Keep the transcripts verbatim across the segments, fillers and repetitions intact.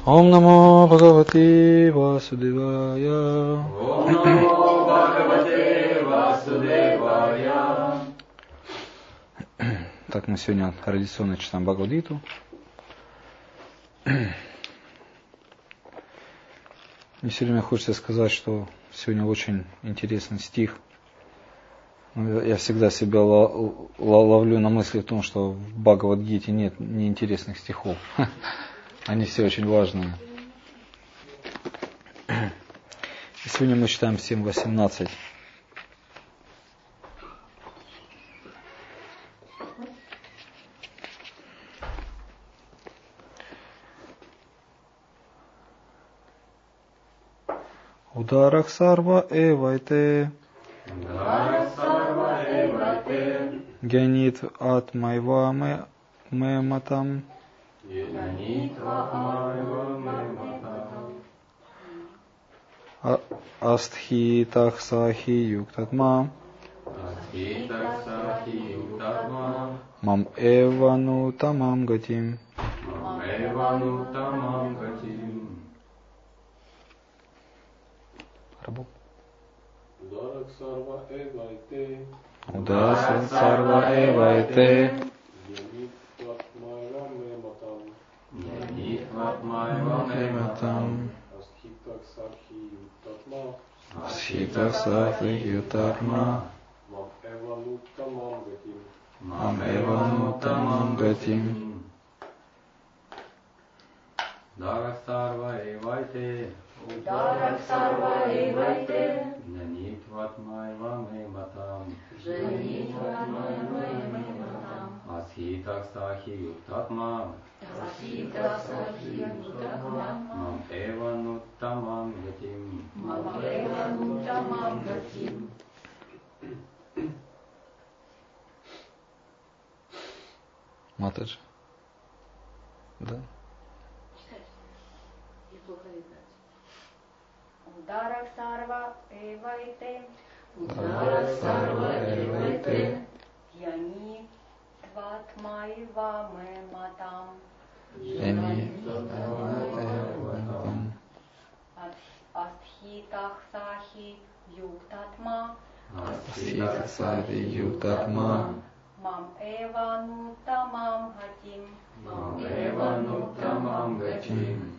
Ом намо Бхагавати Васудевая. Ом намо Бхагавати Васудевая. Так, мы сегодня традиционно читаем Бхагавад-гиту. Мне все время хочется сказать, что сегодня очень интересный стих. Я всегда себя ловлю на мысли о том, что в Бхагавад-гите нет неинтересных стихов. Они все очень важные. И сегодня мы читаем семь восемнадцать. Ударах сарва эвайте. Ударах сарва эвайте. Гянит атмайва ме мематам. Гянит атмайва мематам. Астхитах сахи юктатма. Астхитах сахи юктатма. Мам эвану тамам гатим. Мам эвану тамам гатим. Ударах сарва эвайте. Ударах сарва эвайте. Гянит атмайва мематам. Гянит атмайва мематам. Астхитах сахи юктатма. Астхитах сахи юктатма. Мам эвану тамам гатим. Мам эвану тамам гатим. Ударах сарва эвайте. Ударах сарва эвайте. Гянит атмайва мематам. Жанит ватмайвайматам. Асхитах сахи юктатма. Асхитах сахи юктатма. Мам эвану тамам гатим. Мам эвану тамам гатим. Матаджи. Да? Ударах сарва эвайте. Ударах сарва эвайте. Янит ватмайва мематам. Янит Астхитах сахи юктатма. Астхитах сахи юктатма. Мам эвану тамам гатим. Мам эвану тамам гатим.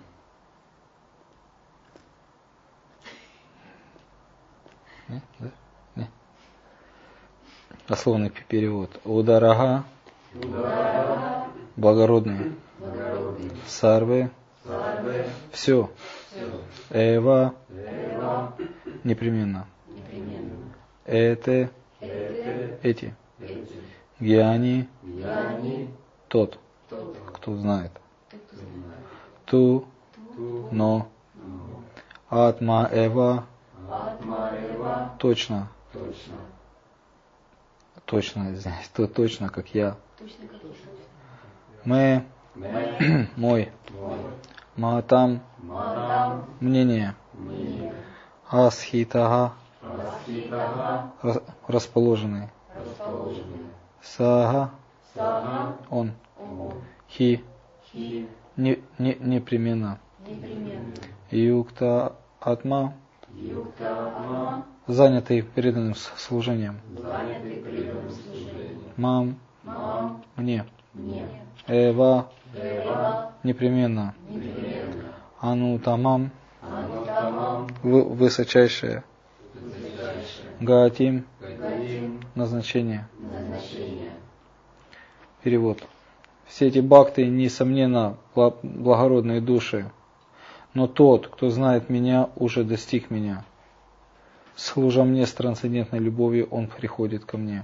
Не? Да? Не. Дословный перевод. Ударага. Ударага. Благородные. Благородные. Сарвы. Сарвы. Все. Все. Эва. Эва. Непременно. Непременно. Эте. Эте. Эти. Эти. Гьяни. Гьяни. Тот. Тот. Кто знает. Кто знает. Ту. Ту. Но. Но. Атма Эва. Атма эва. Точно. Точно. Точно, извиняюсь. То точно, как я. Точно как я. Мы. Мэ. Мой. Мой. Матам. Матам. Мнение. Мнение. Асхитага. Асхитага. Рас- Расположенный. Расположенный. Сага. Сага. Он. Он. Хи. Хи. Не, не, непременно. Непременно. Юкта Атма. Юктатма. Занятый преданным с- служением. Занятый преданным служением. Мам. Мам. Мне. Мне. Эва. Эва. Непременно. Непременно. Анутамам. Анутамам. В- Высочайшее. Высочайшее. Гатим. Гадим. Назначение. Назначение. Перевод. Все эти бхакты, несомненно, бла- благородные души, но тот, кто знает меня, уже достиг меня. Служа мне с трансцендентной любовью, он приходит ко мне.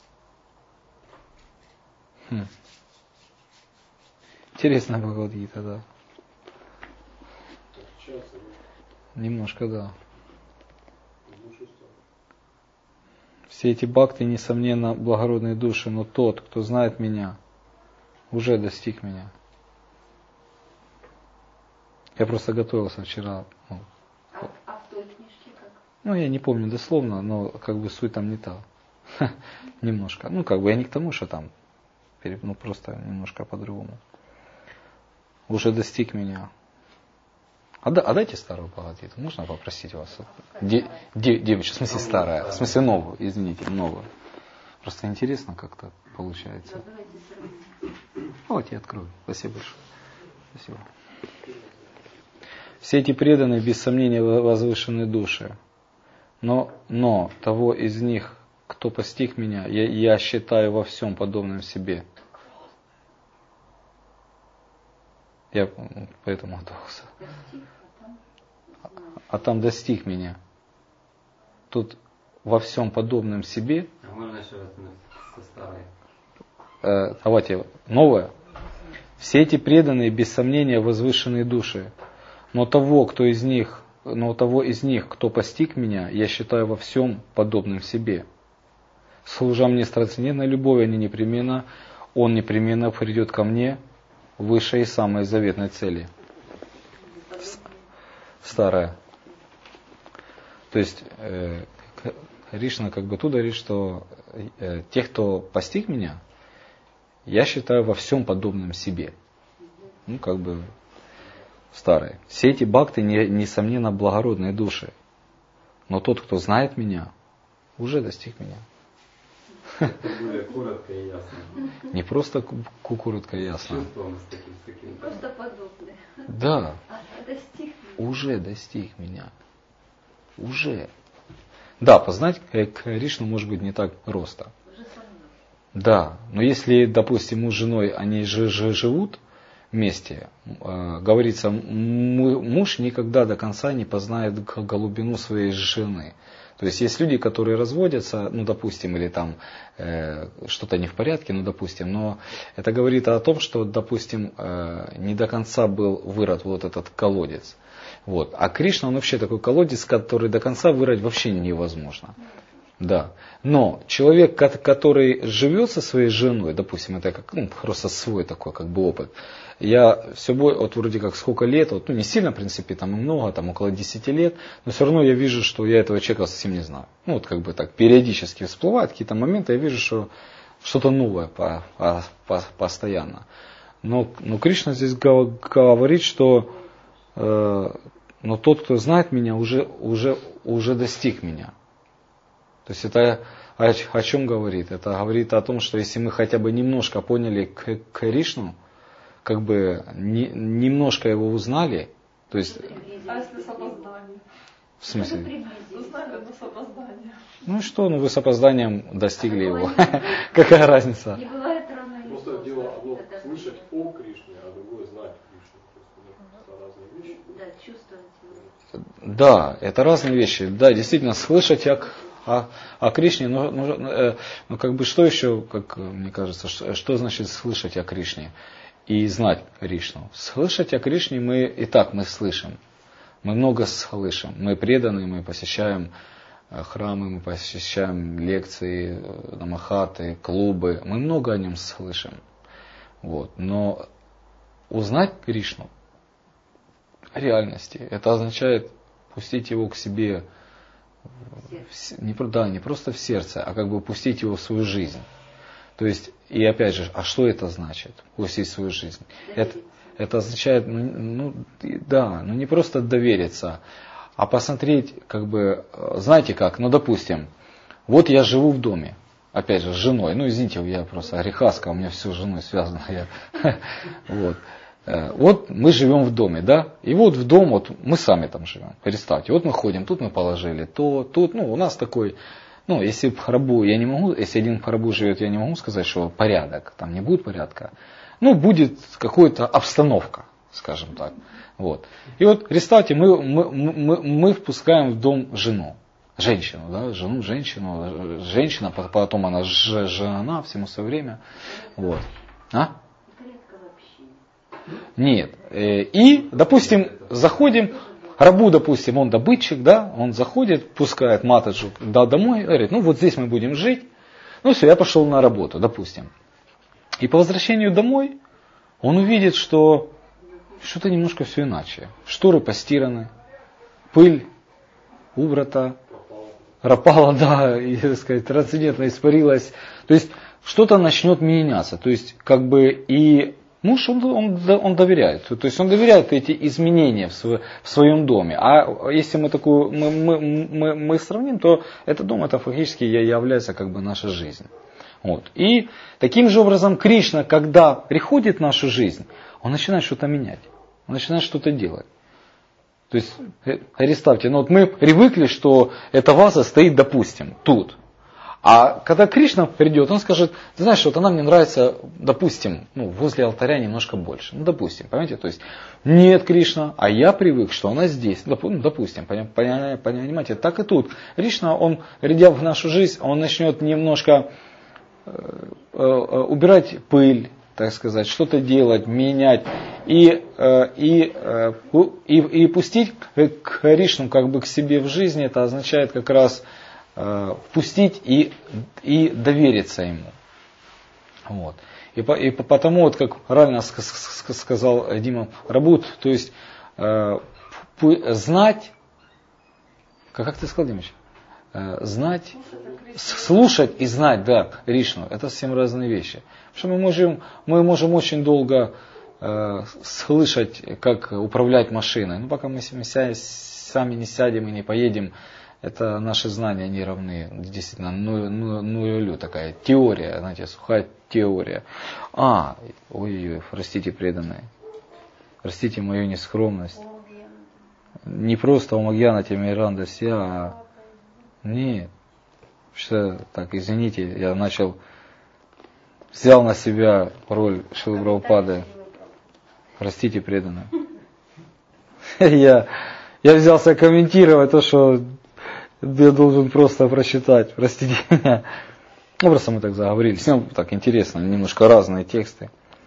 Хм. Интересная Бхагавад-гита, да. Так часто, да? Немножко, да. Души стало. Все эти бхакты, несомненно, благородные души, но тот, кто знает меня, уже достиг меня. Я просто готовился вчера. Ну, А, а в той книжке как? ну, я не помню дословно, но как бы суть там не та. Немножко. Ну, как бы я не к тому, что там. Ну, просто немножко по-другому. Уже достиг меня. А, да, а дайте старую Бхагавад-гиту. Можно попросить вас? Де, де, девочка, в смысле старая, в смысле новую, извините, новую. Просто интересно как-то получается. Вот я открою. Спасибо большое. Спасибо. Все эти преданные, без сомнения, возвышенные души. Но, но того из них, кто постиг меня, я, я считаю во всем подобным себе. Я поэтому отдался. А там достиг меня. Тут во всем подобном себе. А можно еще раз со старой? Э, давайте, новое. Все эти преданные, без сомнения, возвышенные души. Но того, кто из них, но того из них, кто постиг меня, я считаю во всем подобным себе. Служа мне с трансцендентной любовью, они непременно, он непременно придет ко мне, высшей и самой заветной цели. Старая. То есть э, Кришна как бы тут говорит, что э, тех, кто постиг меня, я считаю во всем подобным себе. Ну, как бы старые. Все эти бхакты, не, несомненно, благородные души. Но тот, кто знает меня, уже достиг меня. Это более коротко и ясно. Не просто коротко и ясно. Чувством с таким, с таким. Просто подобное. Да, А достиг. уже достиг меня. Уже. Да, познать Кришну может быть не так просто. Уже со мной. Да, но если, допустим, муж с женой, они же, же живут вместе, э, говорится, муж никогда до конца не познает глубину своей жены. То есть есть люди, которые разводятся, ну, допустим, или там э, что-то не в порядке, ну, допустим, но это говорит о том, что, допустим, э, не до конца был вырыт вот этот колодец. Вот. А Кришна, он вообще такой колодец, который до конца вырыть вообще невозможно. Да. Но человек, который живет со своей женой, допустим, это как, ну, просто свой такой как бы опыт. Я все больше, вот вроде как сколько лет, вот, ну не сильно, в принципе, там и много, там около десяти лет, но все равно я вижу, что я этого человека совсем не знаю. Ну вот как бы так периодически всплывают какие-то моменты, я вижу, что что-то новое по, по, по, постоянно. Но, но Кришна здесь говорит, что э, но тот, кто знает меня, уже, уже, уже достиг меня. То есть это о, о чем говорит? Это говорит о том, что если мы хотя бы немножко поняли Кришну, как бы не, немножко его узнали, то есть... А если с опозданием? В смысле? Узнали, но с опозданием. Ну и что, ну вы с опозданием достигли его. Какая разница? Не бывает равно или Просто поздно. дело одно Это слышать о Кришне, а другое знать Кришну. Просто это разные вещи. Да, чувствовать его. Да, это разные вещи. Да, действительно, слышать о, о, о Кришне, но, но, э, но как бы что еще, как мне кажется, что, что значит слышать о Кришне и знать Кришну? Слышать о Кришне мы и так мы слышим. Мы много слышим. Мы преданы, мы посещаем храмы, мы посещаем лекции, намахаты, клубы. Мы много о нем слышим. Вот. Но узнать Кришну в реальности, это означает пустить его к себе, в, не, да, не просто в сердце, а как бы пустить его в свою жизнь. То есть, и опять же, а что это значит, пустить в свою жизнь? Это, это означает, ну, ну, да, ну не просто довериться, а посмотреть, как бы, знаете как, ну допустим, вот я живу в доме, опять же, с женой, ну извините, я просто грехаска, у меня все с женой связано, я, вот. Вот мы живем в доме, да, и вот в дом, вот мы сами там живем, представьте, вот мы ходим, тут мы положили, то, тут, ну у нас такой, ну если в храбу, я не могу, если один в храбу живет, я не могу сказать, что порядок, там не будет порядка, ну будет какая-то обстановка, скажем так, вот. И вот представьте, мы, мы, мы, мы впускаем в дом жену, женщину, да, жену, женщину, женщина, потом она жена, всему свое время, вот, а? Нет. И, допустим, заходим, рабу, допустим, он добытчик, да, он заходит, пускает матаджу да, домой, говорит, ну вот здесь мы будем жить, ну все, я пошел на работу, допустим. И по возвращению домой он увидит, что что-то немножко все иначе. Шторы постираны, пыль убрата, пропала, да, и, так сказать, трансцендентно испарилась. То есть что-то начнет меняться. То есть как бы и Муж, он, он, он доверяет. То есть он доверяет эти изменения в, свой, в своем доме. А если мы, такую, мы, мы, мы, мы сравним, то этот дом это фактически является как бы наша жизнь. Вот. И таким же образом Кришна, когда приходит в нашу жизнь, он начинает что-то менять. Он начинает что-то делать. То есть, представьте, ну вот мы привыкли, что эта ваза стоит, допустим, тут. А когда Кришна придет, он скажет, ты знаешь, вот она мне нравится, допустим, ну, возле алтаря немножко больше. Ну, допустим, понимаете? То есть, нет, Кришна, а я привык, что она здесь. Ну, допустим, понимаете? Так и тут. Кришна, он, придя в нашу жизнь, он начнет немножко э, э, убирать пыль, так сказать, что-то делать, менять. И, э, и, э, и, и пустить Кришну как бы к себе в жизнь, это означает как раз впустить и, и довериться ему. Вот. И, по, и потому, вот, как правильно сказал Дима Рабут, то есть э, знать, как, как ты сказал, Димыч? Э, знать, слушать и знать, да, Кришну, это совсем разные вещи. Потому что мы можем, мы можем очень долго э, слышать, как управлять машиной, но пока мы сами не сядем и не поедем, это наши знания, они равны, действительно, нулю, нулю, такая теория, знаете, сухая теория. А, ой-ой, простите, преданные, простите мою нескромность. Не просто Омагьяна Тимиранда Ся, а нет. Что, так, извините, я начал, взял на себя роль Шрилы Прабхупады. Простите, преданные. Я, я взялся комментировать то, что я должен просто прочитать, простите меня. Ну, просто мы так заговорились. Ну, так интересно, немножко разные тексты.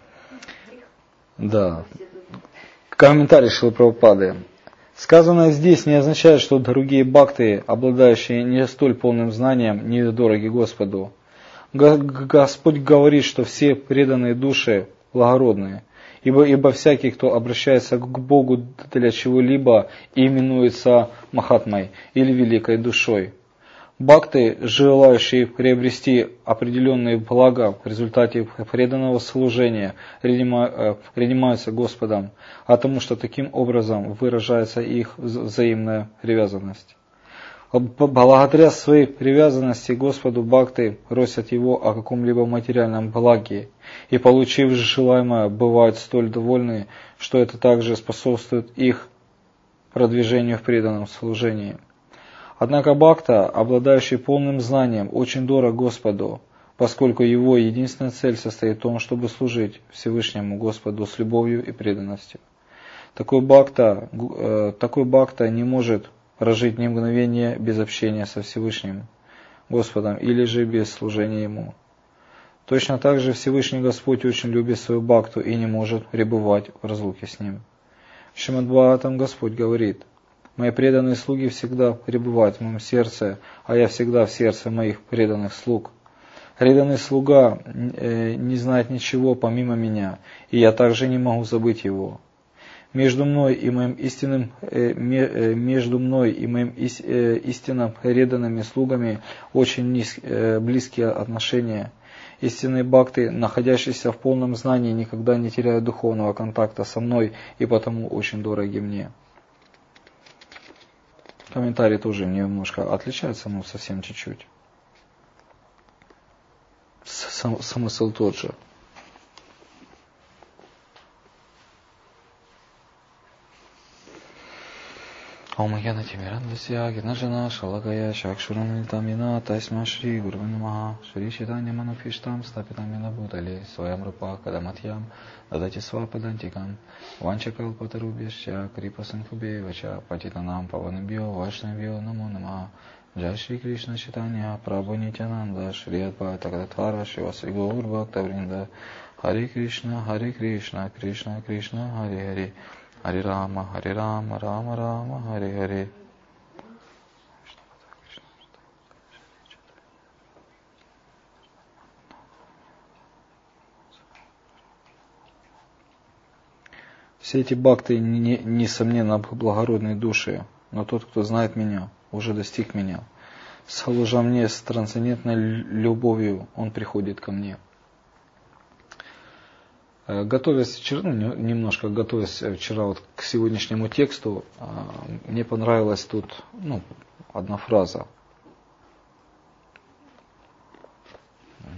Да. Комментарий Шрилы Прабхупады. Сказанное здесь не означает, что другие бхакты, обладающие не столь полным знанием, не дороги Господу. Господь говорит, что все преданные души благородные. Ибо, ибо всякий, кто обращается к Богу для чего-либо, именуется Махатмой или великой душой. Бхакты, желающие приобрести определенные блага в результате преданного служения, принимаются Господом, потому что таким образом выражается их взаимная привязанность. Благодаря своей привязанности к Господу бхакты просят Его о каком-либо материальном благе, и, получив желаемое, бывают столь довольны, что это также способствует их продвижению в преданном служении. Однако бхакта, обладающий полным знанием, очень дорог Господу, поскольку его единственная цель состоит в том, чтобы служить Всевышнему Господу с любовью и преданностью. Такой бхакта, э, такой бхакта не может прожить ни мгновения без общения со Всевышним Господом или же без служения Ему. Точно так же Всевышний Господь очень любит свою бхакту и не может пребывать в разлуке с Ним. В Шримад-Бхагаватам Господь говорит: «Мои преданные слуги всегда пребывают в моем сердце, а я всегда в сердце моих преданных слуг. Преданный слуга э, не знает ничего помимо меня, и я также не могу забыть его. Между мной и моим истинным, э, э, между мной и моим ис, э, истинно преданными слугами очень низ, э, близкие отношения. Истинные бхакты, находящиеся в полном знании, никогда не теряют духовного контакта со мной и потому очень дороги мне». Комментарий тоже немножко отличается, но совсем чуть-чуть. Сам, смысл тот же. Омагьяна Тимирандасья Гирнаджана Шалагая Шакшуранитамина Тасма Шри Гурванамаха Шри Читания Мануфиштам Стапитамина Будали Своям Рупа Кадаматьям Дадати Свападантикам Ванчакал Патарубьяща Крипасанхубе Вача Патитанам Паванабио Вашнабио Намо Нама Джай Шри Кришна Читания Прабху Нитянанда Шри Адвайта Гададхара Шиваси Гаур Бхактавринда Хари Кришна Хари Кришна Кришна Кришна Хари Хари Хари Рама, Хари Рама, Рама Рама, Хари Хари. Все эти бхакты, несомненно, благородные души, но тот, кто знает меня, уже достиг меня. Служа мне с трансцендентной любовью, он приходит ко мне. Готовясь вчера, ну, немножко готовясь вчера вот к сегодняшнему тексту, мне понравилась тут ну, одна фраза. А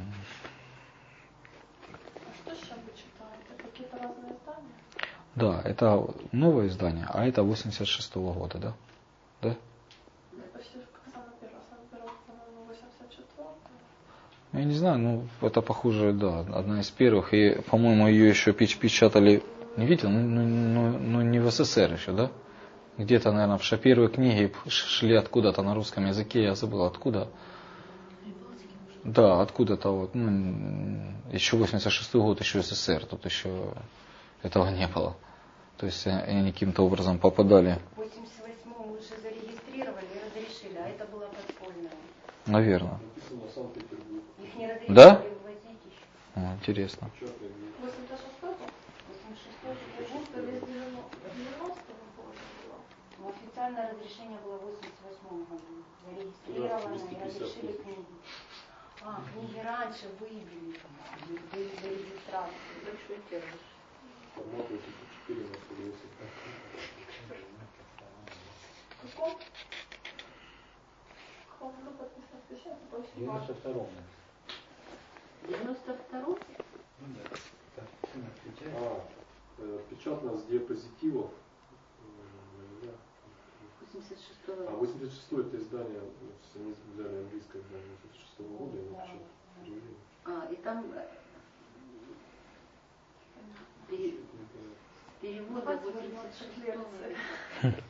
что сейчас вы читаете? Какие-то разные издания? Да, это новое издание, а это восемьдесят шестого года, да? Да? Почти как самое первое. Самое первое, по-моему, восемьдесят четвёртое. Я не знаю, ну это похоже, да, одна из первых. И, по-моему, ее еще печатали, не видел, ну, ну, ну, ну не в СССР еще, да? Где-то, наверное, в первой книге шли откуда-то на русском языке, я забыл откуда. Да, откуда-то вот, ну, еще восемьдесят шестой год, еще СССР, тут еще этого не было. То есть они каким-то образом попадали. В восемьдесят восьмом уже зарегистрировали и разрешили, а это было подпольное. Наверное. Написано Санкт-Петербург. Их не разрешили Да? ввозить еще. О, интересно. Печатный мир. восемьдесят шестой год? восемьдесят шестой Потому что весь девяностого года было. Но официальное разрешение было в восемьдесят восьмом году. Зарегистрировано и разрешили книги. А, книги раньше выбили, были за регистрацию. Большой термин. Формат четыре на сто десять. Каком? Каком году подписано печать? Это очень важно. девяносто втором. девяносто второй? Ну да. Так, все на печать. А, э, печатно с диапозитивов. Э, да. восемьдесят А шестого. восемьдесят шестой это издание, они взяли английское издание восемьдесят шестого года и напечатали. Перевели. А, и там э, пере- переводы Давайте восемьдесят вернемся к шестого. лекции.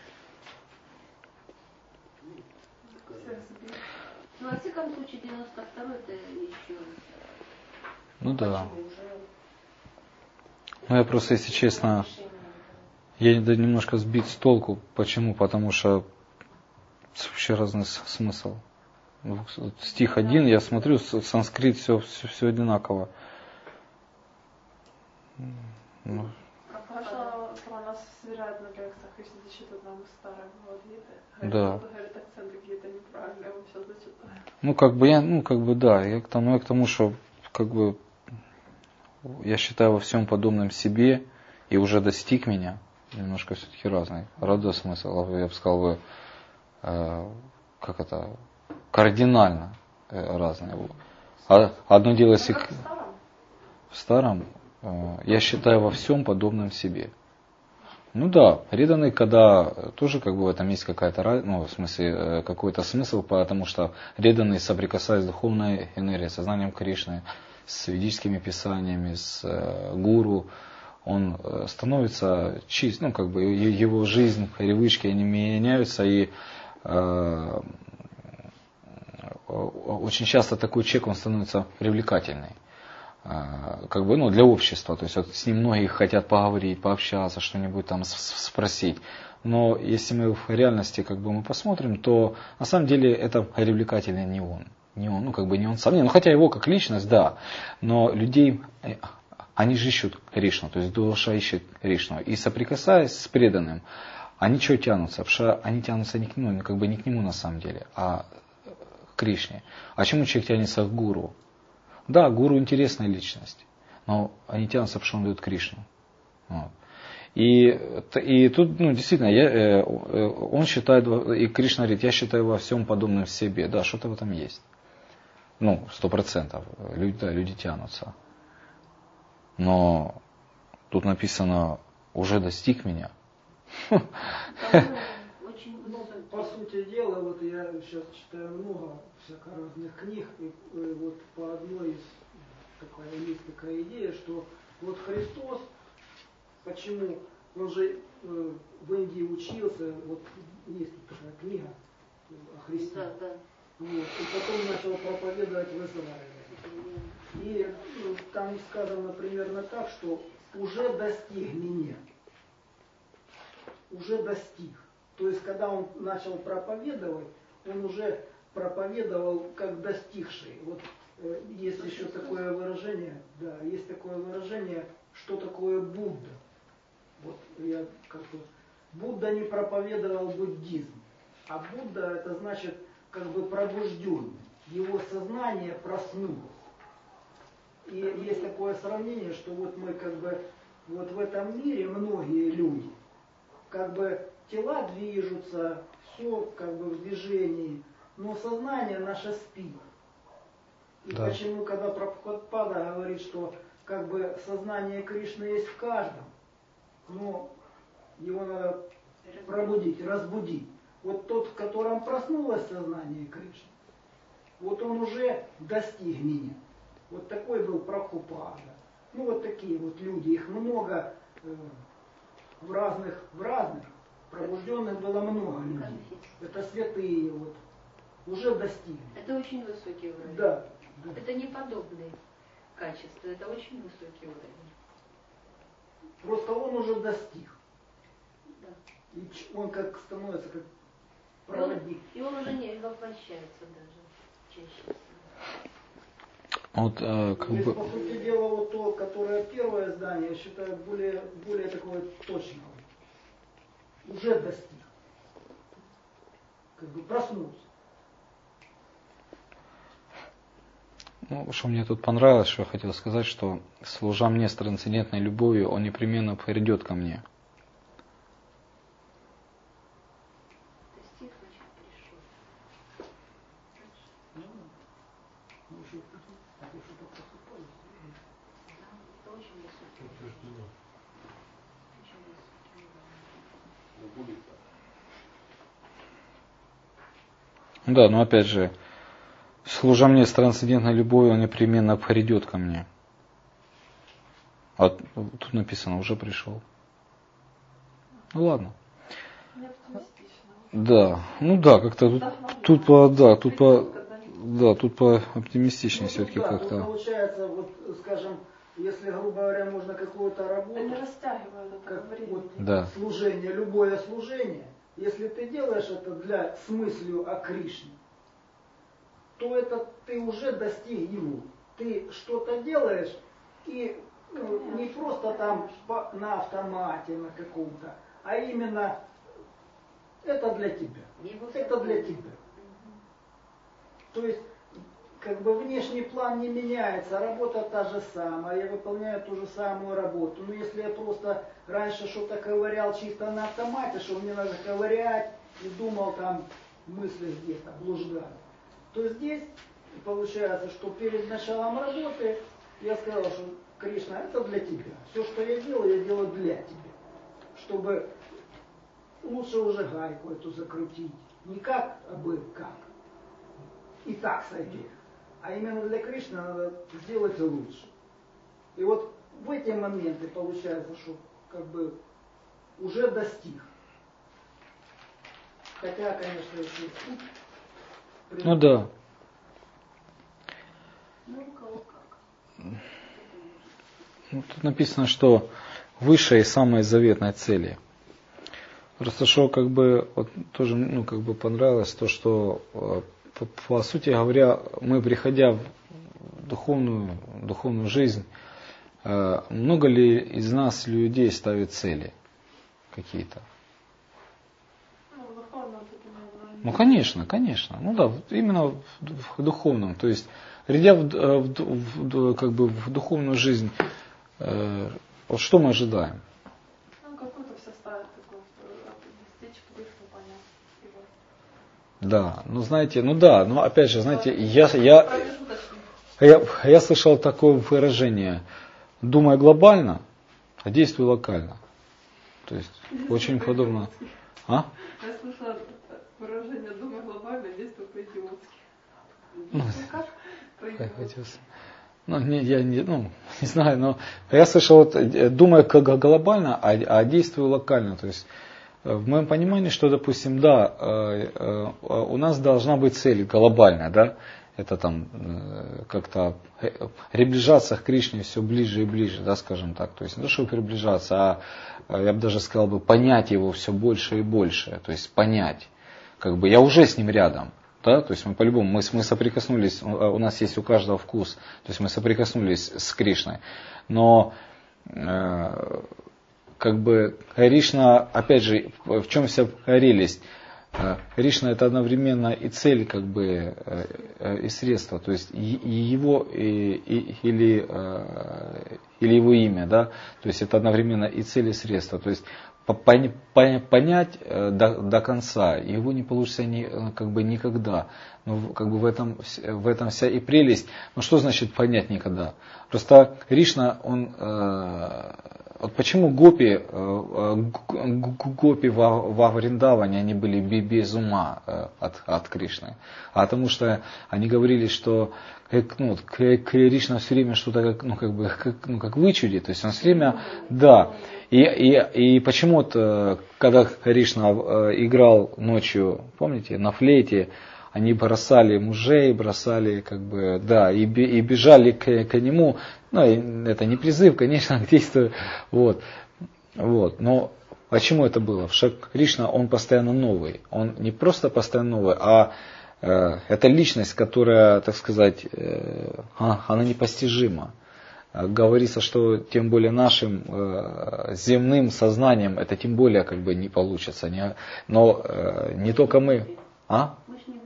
Всех сбил. Ну, во всяком случае, девяносто второй это еще. Ну да. Почему? Уже Ну я просто, если честно, разрешение я да, немножко сбит с толку. Почему? Потому что вообще разный с- смысл. Вот стих один, я смотрю, с- санскрит, все, все, все одинаково. Ну, Паша про нас сверяет на лекциях, если зачитывают нам из старой Бхагавад-гиты. Да. Говорит, акцент какие-то неправильные, он все зачитает. ну как бы я, ну как бы да, я к тому, я к тому, что как бы я считаю во всем подобным себе и уже достиг меня. Немножко все-таки разный. Родной смысл, я бы сказал бы, э, как это, кардинально э, разные. А, одно дело, если Как к- в старом? в старом, э, я считаю во всем подобным себе. Ну да, преданный, когда тоже как бы в этом есть какая-то, ра- ну в смысле э, какой-то смысл, потому что преданный, соприкасаясь с духовной энергией, сознанием Кришны, с ведическими писаниями, с э, гуру, он э, становится чист, ну как бы е- его жизнь, привычки, они меняются, и э, очень часто такой человек, он становится привлекательный. Э, Как бы, ну, для общества, то есть вот с ним многие хотят поговорить, пообщаться, что-нибудь там с- с- спросить. Но если мы в реальности как бы мы посмотрим, то на самом деле это привлекательный не он. Не он, ну как бы не он сам. Не, ну хотя его как личность, да. Но людей, э, они же ищут Кришну, то есть душа ищет Кришну. И соприкасаясь с преданным, они чего тянутся? Потому что они тянутся не к нему, ну, как бы не к нему на самом деле, а к Кришне. А чему человек тянется к гуру? Да, гуру интересная личность, но они тянутся, потому что он дает Кришну. Вот. И, и тут, ну, действительно, я, э, он считает, и Кришна говорит, я считаю во всем подобным себе. Да, что-то в этом есть. Ну, сто процентов. Люди, да, люди тянутся. Но тут написано, уже достиг меня. По-моему, очень Ну, высокий. по сути дела, вот я сейчас читаю много всяко разных книг, и, э, вот по одной из такая есть такая идея, что вот Христос, почему он же э, в Индии учился, вот есть тут такая книга э, о Христе, Да, да. вот, и потом начал проповедовать в Израиле. И ну, там сказано примерно так, что уже достиг меня. Уже достиг. То есть, когда он начал проповедовать, он уже проповедовал как достигший. Вот э, есть еще такое выражение, да, есть такое выражение, что такое Будда. Вот я как-то... Будда не проповедовал буддизм, а Будда это значит как бы пробужденный. Его сознание проснулось. И есть такое сравнение, что вот мы как бы вот в этом мире многие люди, как бы тела движутся, все как бы в движении, но сознание наше спит. И Да. почему, когда Прабхупада говорит, что как бы сознание Кришны есть в каждом, но его надо пробудить, разбудить. Вот тот, в котором проснулось сознание Кришны, вот он уже достиг меня. Вот такой был Прабхупада. Ну вот такие вот люди, их много э, в разных, в разных, пробужденных было много людей. Это святые вот, уже достигли. Это очень высокий уровень. Да, да. Это не подобные качества, это очень высокий уровень. Просто он уже достиг. Да. И ч- он как становится как И он, проводник. и он уже не воплощается даже чаще всего. Вот, э, как То есть, бы, по сути дела, вот то, которое первое здание, я считаю, более, более такого точного. Уже достиг. Как бы проснулся. ну, что мне тут понравилось, что я хотел сказать, что служа мне с трансцендентной любовью, он непременно придет ко мне. Достиг, значит, пришел. Ну, уже а то что-то просыпались. Да, это очень высокий уровень. Утверждено. Очень высокий уровень. Но будет так. Да, но опять же, служа мне с трансцендентной любовью, он непременно придет ко мне. А тут написано, уже пришел. Ну ладно. Не оптимистично. Да, ну да, как-то тут, тут по, да, тут по, да, тут по оптимистичнее Ну, все-таки да, тут как-то. получается, вот, скажем, если, грубо говоря, можно какую-то работу, Они растягивают это как времени. вот Да. служение, любое служение, если ты делаешь это для с мыслью о Кришне, то это ты уже достиг его. Ты что-то делаешь и ну, не просто там по- на автомате на каком-то, а именно это для тебя. Его Это для сознание. тебя. То есть, как бы внешний план не меняется, работа та же самая, я выполняю ту же самую работу. Но если я просто раньше что-то ковырял чисто на автомате, что мне надо ковырять, и думал там, мысли где-то блуждали, то здесь получается, что перед началом работы я сказал, что Кришна, это для тебя. Все, что я делаю, я делаю для тебя. Чтобы лучше уже гайку эту закрутить. Не как, а бы как. И так сойдет. А именно для Кришны надо сделать лучше. И вот в эти моменты получается, что как бы уже достиг. Хотя, конечно, еще путь. Ну да. Ну, у кого как. Ну, тут написано, что высшей и самой заветной цели. Просто что как бы вот тоже ну как бы понравилось то, что э, по, по сути говоря, мы приходя в духовную духовную жизнь, э, много ли из нас людей ставит цели какие-то? Ну, в духовном таким, Ну конечно, конечно, ну да, вот именно в, в духовном, то есть придя в, в, в, в, как бы в духовную жизнь, э, вот что мы ожидаем? ну, какой-то все ставят такой, что достичь Кришну, понять его. Да, ну знаете, ну да, но опять же, знаете, я, я, Промежуточный. я, я слышал такое выражение, думай глобально, а действуй локально. То есть очень подобно. А? Я слышала выражение «думай глобально, действуй по-идиотски». Ну, Как? как хотелось. Ну, не, я не, ну, не знаю, но я слышал, вот, э, думаю как глобально, а, а действую локально. То есть э, в моем понимании, что, допустим, да, э, э, у нас должна быть цель глобальная, да, это там э, как-то э, приближаться к Кришне все ближе и ближе, да, скажем так. То есть не то, чтобы приближаться, а э, я бы даже сказал бы понять его все больше и больше. То есть понять, как бы я уже с ним рядом. Да, то есть мы по-любому, мы, мы соприкоснулись, у нас есть у каждого вкус, то есть мы соприкоснулись с Кришной. Но э, как бы Кришна, опять же, в чем вся прелесть? Кришна это одновременно и цель, как бы, и средство, то есть и его и, и, или, или его имя, да, то есть это одновременно и цель, и средство, то есть понять до, до конца его не получится ни, как бы никогда. Ну, как бы в этом, в этом вся и прелесть. Ну что значит понять никогда? Просто Кришна, он вот почему гопи, гопи во Вриндаване, они были без ума от, от Кришны? А потому что они говорили, что ну, Кришна все время что-то ну, как бы, как, ну, как вычудит, то есть он все время, да. И, и, и почему-то, когда Кришна играл ночью, помните, на флейте, они бросали мужей, бросали, как бы, да, и, и бежали к, к нему. Ну, это не призыв, конечно, к действию. Вот, вот. Но почему это было? Потому что Кришна, он постоянно новый. Он не просто постоянно новый, а э, это личность, которая, так сказать, э, она, она непостижима. Говорится, что тем более нашим э, земным сознанием это тем более как бы не получится. Не, но э, не только мы. А?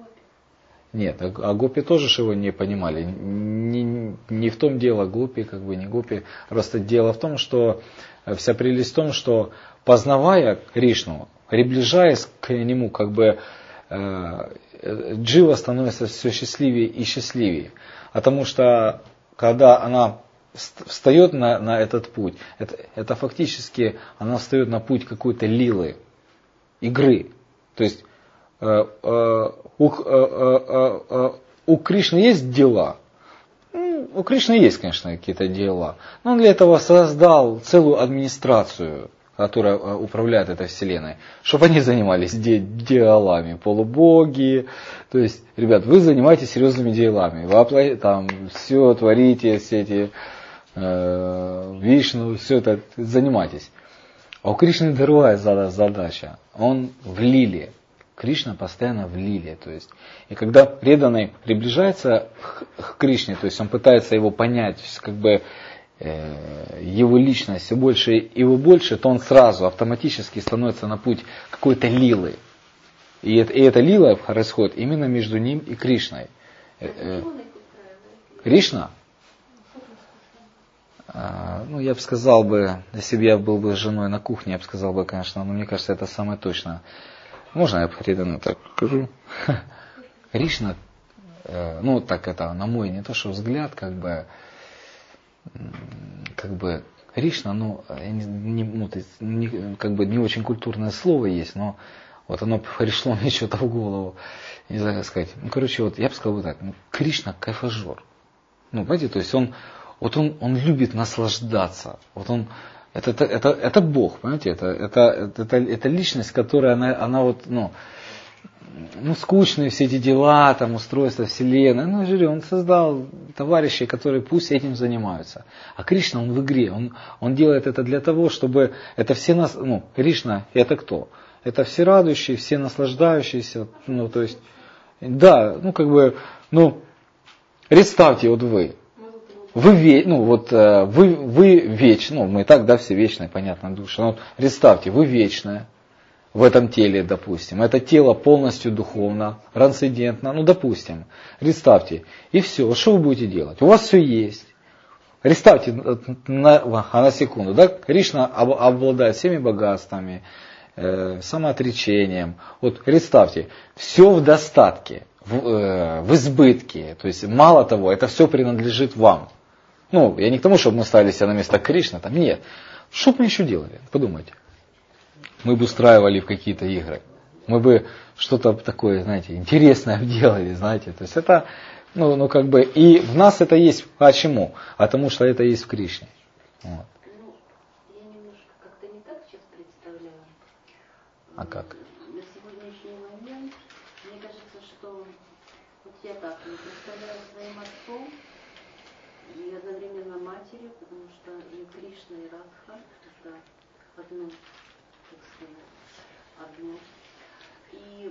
Нет, а гопи тоже его не понимали. Не, не в том дело, гопи, как бы не гопи. Просто дело в том, что вся прелесть в том, что познавая Кришну, приближаясь к нему, как бы э, джива становится все счастливее и счастливее. Потому что когда она встает на, на этот путь, это, это фактически она встает на путь какой-то лилы, игры. То есть э, э, У, у Кришны есть дела? Ну, у Кришны есть, конечно, какие-то дела. Но он для этого создал целую администрацию, которая управляет этой вселенной, чтобы они занимались де- делами, полубоги. То есть, ребят, вы занимаетесь серьезными делами. Вы там все творите, все эти э, Вишну, все это занимайтесь. А у Кришны другая задача. Он в лиле. Кришна постоянно в лиле, то есть, и когда преданный приближается к, к Кришне, то есть он пытается его понять, как бы э, его личность все больше и больше, то он сразу автоматически становится на путь какой-то лилы. И, это, и эта лила происходит именно между ним и Кришной. Э, э, Кришна? А, ну, я бы сказал бы, если бы я был бы с женой на кухне, я бы сказал бы, конечно, но мне кажется, это самое точное. Можно я преданно так скажу? Кришна, э, ну так это на мой не то что взгляд, как бы, как бы Кришна, ну, не, ну не, как бы не очень культурное слово есть, но вот оно пришло мне что-то в голову, не знаю как сказать. Ну, короче, вот я бы сказал вот так, ну, Кришна кайфажор. Ну, понимаете, то есть он, вот он, он любит наслаждаться, вот он Это, это, это, это Бог, понимаете, это, это, это, это личность, которая, она, она вот, ну, ну, скучные все эти дела, там, устройство вселенной, ну, я говорю, он создал товарищей, которые пусть этим занимаются. А Кришна, он в игре, он, он делает это для того, чтобы, это все нас, ну, Кришна, это кто? Это все радующие, все наслаждающиеся, ну, то есть, да, ну, как бы, ну, представьте, вот вы, Вы, ну, вот, вы, вы вечны, ну, мы и так, да, все вечные, понятно, души. Но вот представьте, вы вечная в этом теле, допустим. Это тело полностью духовно, трансцендентно, ну, допустим. Представьте, и все, что вы будете делать? У вас все есть. Представьте, на, а на секунду, да, Кришна обладает всеми богатствами, э, самоотречением. Вот представьте, все в достатке, в, э, в избытке. То есть, мало того, это все принадлежит вам. Ну, я не к тому, чтобы мы ставили себя на место Кришны, там нет. Что бы мы еще делали? Подумайте. Мы бы устраивали в какие-то игры. Мы бы что-то такое, знаете, интересное делали, знаете. То есть это, ну, ну как бы, и в нас это есть. Почему? А потому что это есть в Кришне. Вот. Ну, я немножко как-то не так сейчас представляю. А как? На сегодняшний момент, мне кажется, что вот я так не представляю своим отцом, и одновременно матерью, потому что и Кришна, и Радха это одно, так сказать, одно. И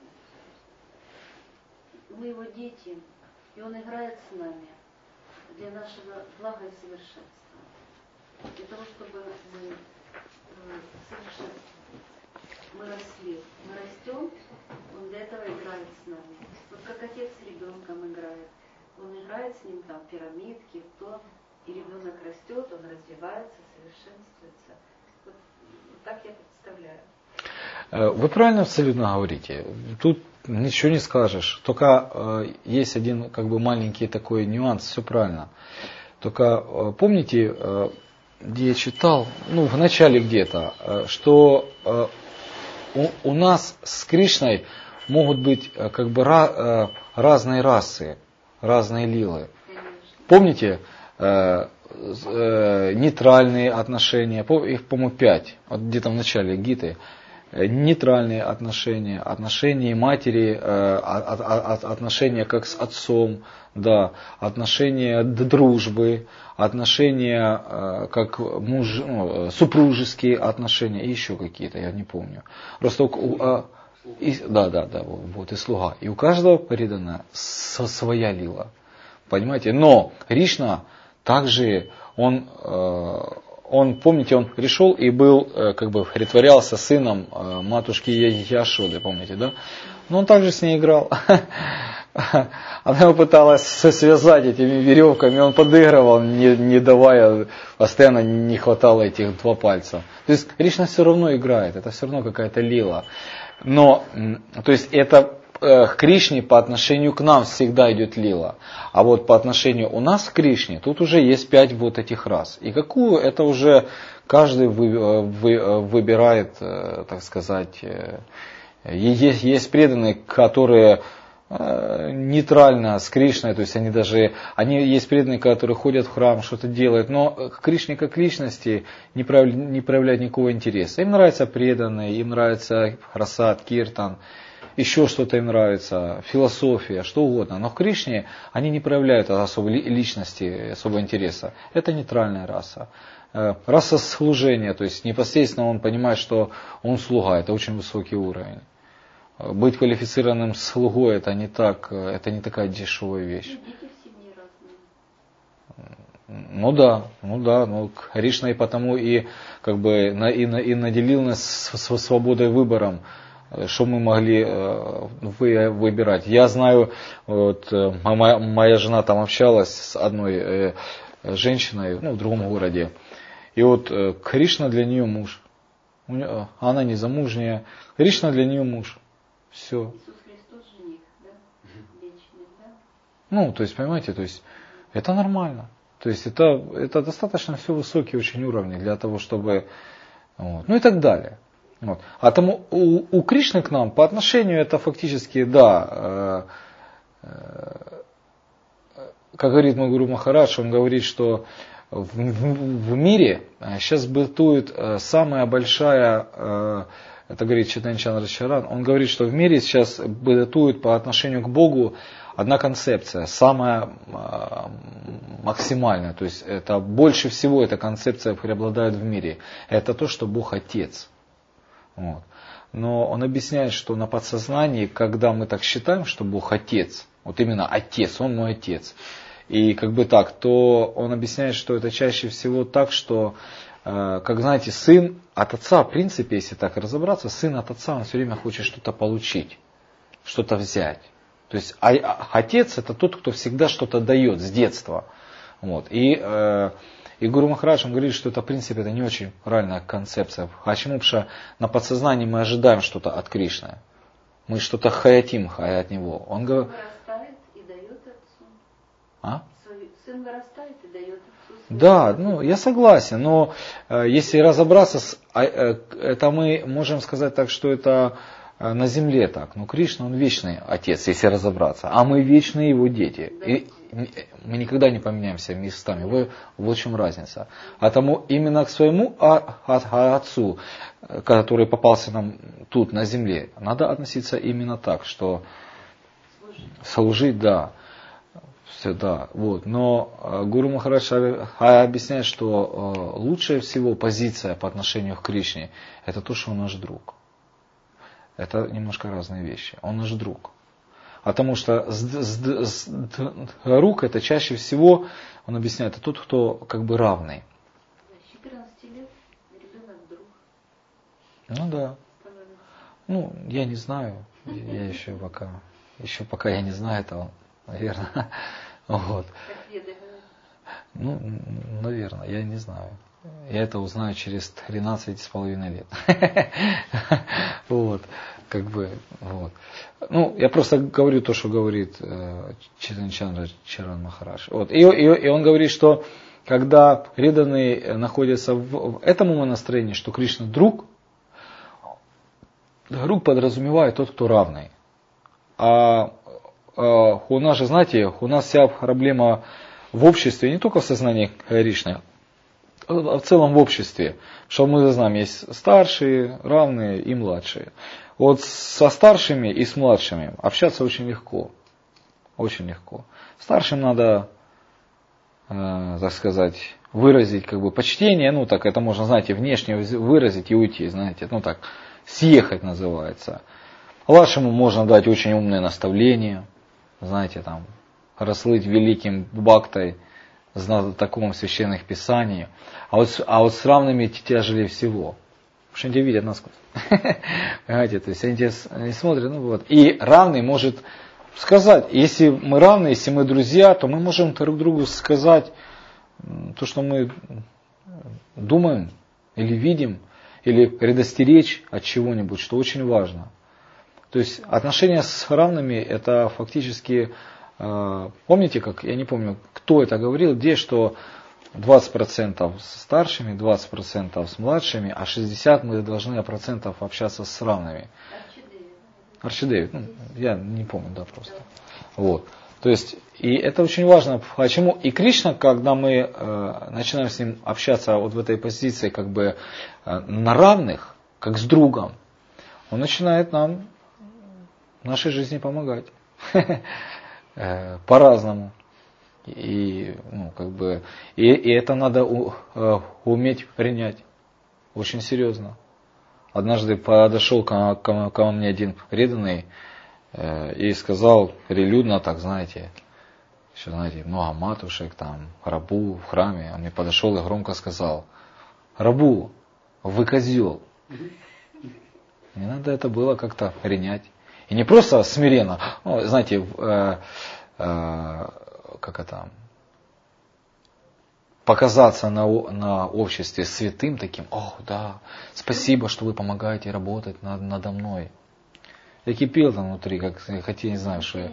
мы его дети, и он играет с нами для нашего блага и совершенства. Для того, чтобы мы совершенствовались. Мы мы росли. Мы растем, он для этого играет с нами. Вот как отец с ребенком играет. Он играет с ним там пирамидки, то, и ребенок растет, он развивается, совершенствуется. Вот, вот так я представляю. Вы правильно абсолютно говорите. Тут ничего не скажешь. Только э, есть один как бы маленький такой нюанс, все правильно. Только э, помните, э, где я читал, ну в начале где-то, э, что э, у, у нас с Кришной могут быть э, как бы ra, э, разные расы, разные лилы. Помните, э, э, нейтральные отношения, их, по-моему, пять, вот где-то в начале Гиты. Нейтральные отношения, отношения матери, э, от, от, отношения как с отцом, да, отношения дружбы, отношения э, как муж, ну, супружеские отношения и еще какие-то, я не помню. Просто у, э, и, да, да, да, вот и слуга. И у каждого преданного своя лила, понимаете. Но Кришна также он э, Он, помните, он пришел и был, как бы, притворялся сыном матушки Яшоды, помните, да? Но он также с ней играл. Она его пыталась связать этими веревками, он подыгрывал, не, не давая, постоянно не хватало этих два пальца. То есть Кришна все равно играет, это все равно какая-то лила. Но, то есть это к Кришне по отношению к нам всегда идет лила. А вот по отношению у нас к Кришне, тут уже есть пять вот этих рас. И какую, это уже каждый вы, вы, выбирает, так сказать. Есть, есть преданные, которые нейтрально с Кришной, то есть они даже, они есть преданные, которые ходят в храм, что-то делают, но к Кришне как личности не проявляют, не проявляют никакого интереса. Им нравятся преданные, им нравится Расад, Киртан, еще что-то им нравится, философия, что угодно. Но в Кришне они не проявляют особой личности, особого интереса. Это нейтральная раса. Раса служения, то есть непосредственно он понимает, что он слуга, это очень высокий уровень. Быть квалифицированным слугой, это не так, это не такая дешевая вещь. Дети в семье разные. Ну да, ну да, ну Кришна и потому и как бы и, и наделил нас свободой выбором, что мы могли вы, выбирать. Я знаю, вот, моя, моя жена там общалась с одной женщиной, ну, в другом городе. И вот Кришна для нее муж. Она не замужняя. Кришна для нее муж. Все. Иисус Христос жених, да? Вечный, да? Ну, то есть, понимаете, то есть, это нормально. То есть, это, это достаточно все высокие очень уровни для того, чтобы... Вот, ну и так далее. Вот. А тому у, у Кришны к нам по отношению это фактически, да, э, э, как говорит мой гуру Махарадж, он говорит, что в, в, в мире сейчас бытует самая большая, э, это говорит Чайтанья Чандра Чаран, он говорит, что в мире сейчас бытует по отношению к Богу одна концепция, самая э, максимальная, то есть это больше всего эта концепция преобладает в мире, это то, что Бог Отец. Вот. Но он объясняет, что на подсознании, когда мы так считаем, что Бог Отец, вот именно Отец, Он мой Отец, и как бы так, то он объясняет, что это чаще всего так, что, э, как знаете, сын от отца, в принципе, если так разобраться, сын от отца, он все время хочет что-то получить, что-то взять. То есть а, а, отец это тот, кто всегда что-то дает с детства. Вот. И... Э, И Гуру Махарадж говорит, что это, в принципе, это не очень правильная концепция. Почему? Потому что на подсознании мы ожидаем что-то от Кришны. Мы что-то хотим от него. Он говорит... Вырастает и дает отцу. А? Сын вырастает и дает отцу. Да, ну, я согласен. Но э, если разобраться, с, э, это мы можем сказать так, что это э, на земле так. Но Кришна, он вечный Отец, если разобраться. А мы вечные его дети. Да. И, мы никогда не поменяемся местами. Вот, вот в чем разница. А тому именно к своему а, а, отцу, который попался нам тут, на земле, надо относиться именно так, что служить, служить да. Все, да. Вот. Но Гуру Махарадж объясняет, что лучшая всего позиция по отношению к Кришне, это то, что он наш друг. Это немножко разные вещи. Он наш друг. Потому что с, с, с, рук это чаще всего, он объясняет, это тот, кто как бы равный. четырнадцать лет ребенок друг. Ну да. Ну, я не знаю. Я еще пока, еще пока я не знаю этого, наверное. Вот. Ну, наверное, я не знаю. Я это узнаю через тринадцать с половиной лет. Вот, как бы, вот. Ну, я просто говорю то, что говорит Чайтанья Чаран Махарадж. Вот. И, и, и он говорит, что когда преданные находятся в, в этом умонастроении, что Кришна друг, друг подразумевает тот, кто равный. А, а у нас же, знаете, у нас вся проблема в обществе, не только в сознании Кришны, а в целом в обществе. Что мы знаем, есть старшие, равные и младшие. Вот со старшими и с младшими общаться очень легко. Очень легко. Старшим надо, э, так сказать, выразить как бы почтение, ну так это можно, знаете, внешне выразить и уйти, знаете, ну так, съехать называется. Младшему можно дать очень умное наставление, знаете, там, расслыть великим бхактой, знатоком священных писаний, а вот, а вот с равными тяжелее всего. Потому что они видят насквозь. Понимаете, то есть они, они смотрят, ну вот. И равный может сказать, если мы равны, если мы друзья, то мы можем друг другу сказать то, что мы думаем или видим, или предостеречь от чего-нибудь, что очень важно. То есть отношения с равными это фактически, помните, как, я не помню, кто это говорил, где, что двадцать процентов с старшими, двадцать процентов с младшими, а шестьдесят процентов мы должны процентов общаться с равными. Арчидевит, ну, я не помню, да, просто. Вот. То есть, и это очень важно. Почему? И Кришна, когда мы э, начинаем с ним общаться вот в этой позиции, как бы э, на равных, как с другом, он начинает нам в нашей жизни помогать. По-разному. И, ну, как бы, и, и это надо у, э, уметь принять. Очень серьезно. Однажды подошел ко, ко, ко мне один преданный э, и сказал прилюдно, так знаете, еще знаете, много матушек, там, рабу в храме. Он мне подошел и громко сказал: рабу, вы козел. Не надо это было как-то принять. И не просто смиренно, ну, знаете, э, э, как это, показаться на, на обществе святым таким: ох, да, спасибо, что вы помогаете работать над, надо мной. Я кипел там внутри, как хотя не знаю, что я.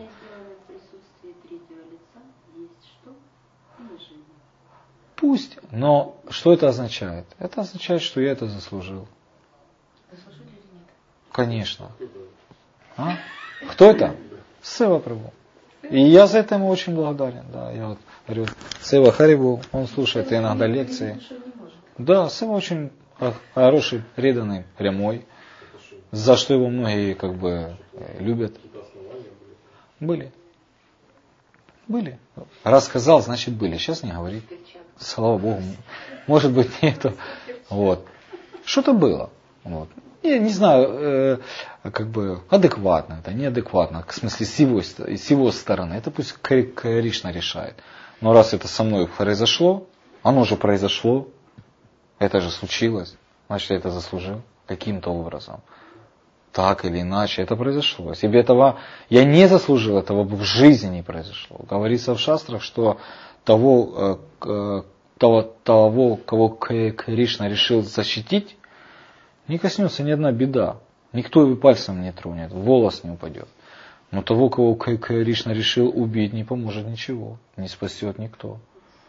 Пусть, но что это означает? Это означает, что я это заслужил. Заслужили или нет? Конечно. А? Кто это? Сева Прабху. И я за это ему очень благодарен. Да, я вот говорю, Сева Харибу, он слушает иногда лекции. Да, Сева очень хороший, преданный, прямой, за что его многие как бы любят. Были. Были. Раз сказал, значит были. Сейчас не говорит. Слава Богу. Может быть, нету. Вот. Что-то было. Вот. Я не знаю, э, как бы адекватно это, неадекватно, в смысле с его, с его стороны. Это пусть Кришна решает. Но раз это со мной произошло, оно же произошло, это же случилось, значит я это заслужил каким-то образом. Так или иначе, это произошло. Если бы этого я не заслужил, этого бы в жизни не произошло. Говорится в шастрах, что того, э, того, того кого Кришна решил защитить, не коснется ни одна беда. Никто его пальцем не тронет, волос не упадет. Но того, кого Кришна решил убить, не поможет ничего. Не спасет никто.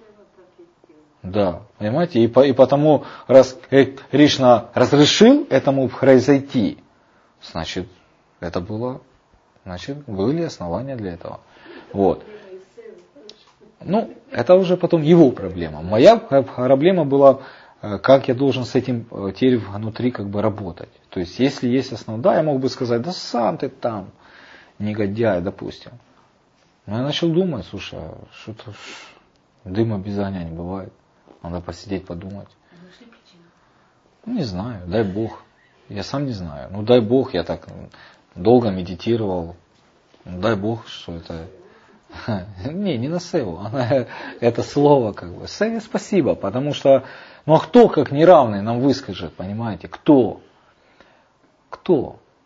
Да, понимаете? И, по, и потому, раз Кришна разрешил этому произойти, значит, это было, значит, были основания для этого. Вот. Ну, это уже потом его проблема. Моя проблема была, как я должен с этим теперь внутри как бы работать. То есть, если есть основа, да, я мог бы сказать, да сам ты там, негодяй, допустим. Но я начал думать, слушай, что-то дыма без огня не бывает. Надо посидеть, подумать. Ну, не знаю, дай Бог. Я сам не знаю. Ну, дай Бог, я так долго медитировал. Ну, дай Бог, что это... Не, не на Севу. Она, это слово как бы. Севе спасибо, потому что... Ну, а кто, как неравный, нам выскажет, понимаете? Кто? Кто?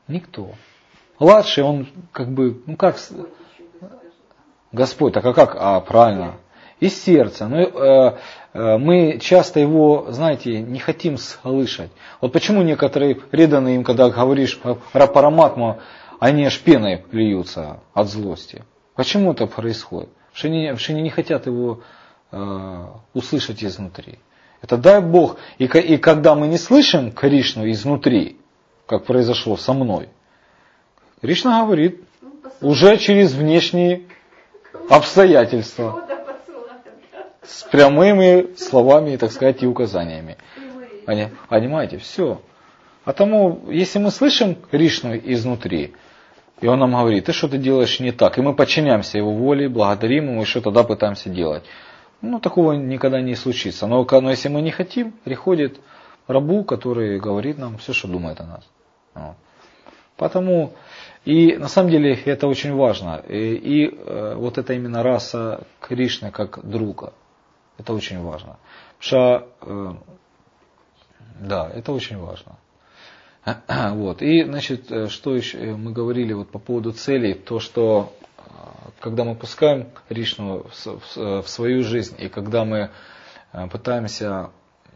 Никто. Младший, он как бы, ну как, Господь, так а как? А, правильно. Из сердца. Но, э, э, мы часто его, знаете, не хотим слышать. Вот почему некоторые преданные им, когда говоришь про параматму, они аж пеной льются от злости. Почему это происходит? Потому что они, потому что они не хотят его э, услышать изнутри. Это дай Бог. И, и когда мы не слышим Кришну изнутри, как произошло со мной, Кришна говорит уже через внешние обстоятельства. С прямыми словами, так сказать, и указаниями. Понимаете? Все. А тому, если мы слышим Кришну изнутри, и он нам говорит, ты что-то делаешь не так, и мы подчиняемся его воле, благодарим ему, и что тогда пытаемся делать. Ну, такого никогда не случится. Но, но если мы не хотим, приходит рабу, который говорит нам все, что думает о нас. Вот. Потому, и на самом деле это очень важно. И, и э, вот это именно раса Кришны как друга. Это очень важно. Потому что, э, да, это очень важно. Вот. И, значит, что еще мы говорили вот по поводу целей, то, что когда мы пускаем Кришну в свою жизнь, и когда мы пытаемся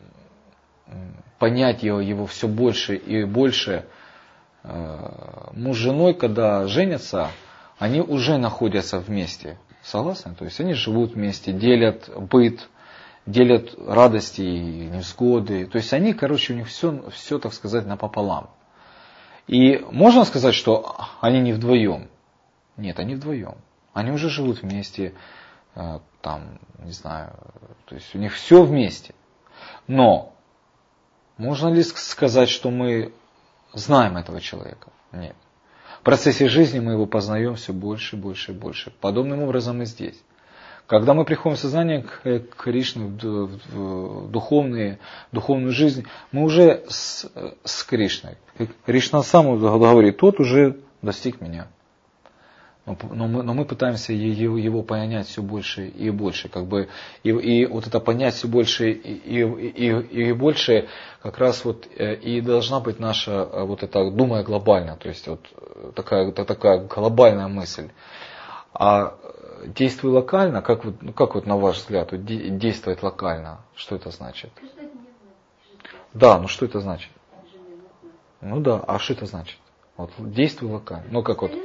понять его, его все больше и больше, муж с женой, когда женятся, они уже находятся вместе. Согласны? То есть они живут вместе, делят быт, делят радости и невзгоды. То есть они, короче, у них все, все, так сказать, напополам. И можно сказать, что они не вдвоем? Нет, они вдвоем. Они уже живут вместе, там, не знаю, то есть у них все вместе. Но можно ли сказать, что мы знаем этого человека? Нет. В процессе жизни мы его познаем все больше, больше и больше. Подобным образом и здесь. Когда мы приходим в сознание к Кришне, в духовные, духовную жизнь, мы уже с, с Кришной. Кришна сам говорит, тот уже достиг меня. Но, но, мы, но мы пытаемся его, его понять все больше и больше. Как бы, и, и вот это понять все больше и, и, и, и больше, как раз вот и должна быть наша, вот это, думая глобально, то есть вот такая, такая глобальная мысль. А действуй локально, как вот, ну, как вот на ваш взгляд, вот действовать локально, что это значит? Да, ну что это значит? Ну да, а что это значит? Вот действуй локально. Ну как вот.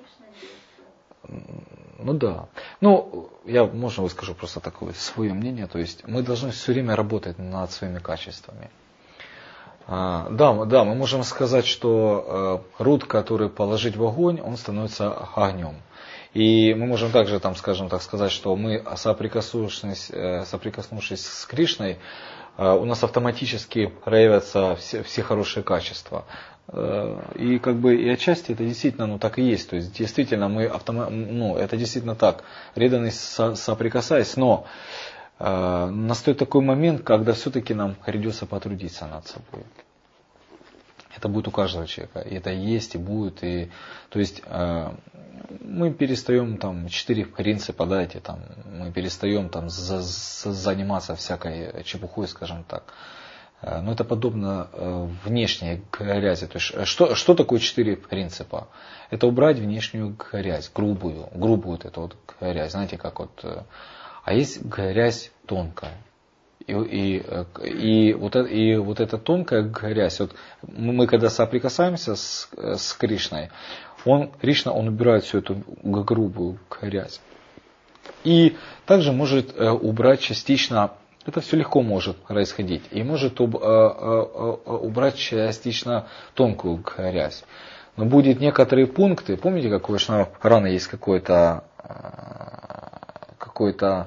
Ну да. Ну, я, можно выскажу просто такое свое мнение. То есть мы должны все время работать над своими качествами. А, да, да, мы можем сказать, что э, руд, который положить в огонь, он становится огнем. И мы можем также, там, скажем так, сказать, что мы, соприкоснувшись, э, соприкоснувшись с Кришной, э, у нас автоматически проявятся все, все хорошие качества. И как бы и отчасти это действительно, ну, так и есть. То есть действительно мы автома... ну, это действительно так. Преданность со... соприкасаясь, но э, настает такой момент, когда все-таки нам придется потрудиться над собой. Это будет у каждого человека. И это есть, и будет. И, то есть э, мы перестаем там четыре принципа, да, эти, там, мы перестаем там за... заниматься всякой чепухой, скажем так. Но это подобно внешней грязи. То есть, что, что такое четыре принципа? Это убрать внешнюю грязь, грубую, грубую вот эту вот грязь. Знаете, как вот. А есть грязь тонкая. И, и, и, вот, и вот эта тонкая грязь, вот мы когда соприкасаемся с, с Кришной, он, Кришна, он убирает всю эту грубую грязь. И также может убрать частично. Это все легко может происходить. И может уб, э, э, убрать частично тонкую грязь. Но будет некоторые пункты. Помните, как у Вайшнава рано есть какой-то какой-то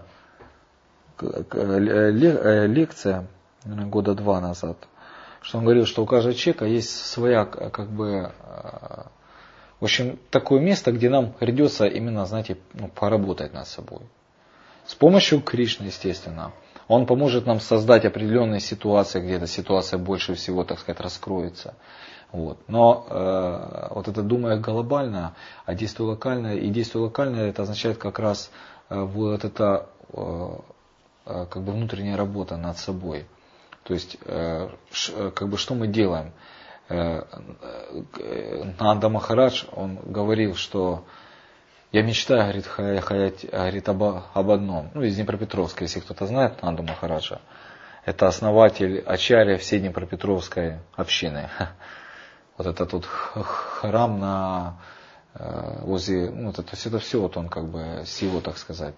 лекция года два назад, что он говорил, что у каждого человека есть своя, как бы, в общем, такое место, где нам придется именно, знаете, ну, поработать над собой. С помощью Кришны, естественно. Он поможет нам создать определенные ситуации, где эта ситуация больше всего, так сказать, раскроется. Вот. Но э, вот это думая глобально, а действие локально, и действие локально, это означает как раз э, вот это э, э, как бы внутренняя работа над собой. То есть, э, ш, как бы что мы делаем? Нанда Махарадж, он говорил, что я мечтаю, говорит, хаять, говорит, об, об одном. Ну, из Днепропетровска, если кто-то знает Нанду Махараджа. Это основатель ачарья всей Днепропетровской общины. Вот это тут храм на возле, ну, это, то есть это все вот он как бы с его, так сказать.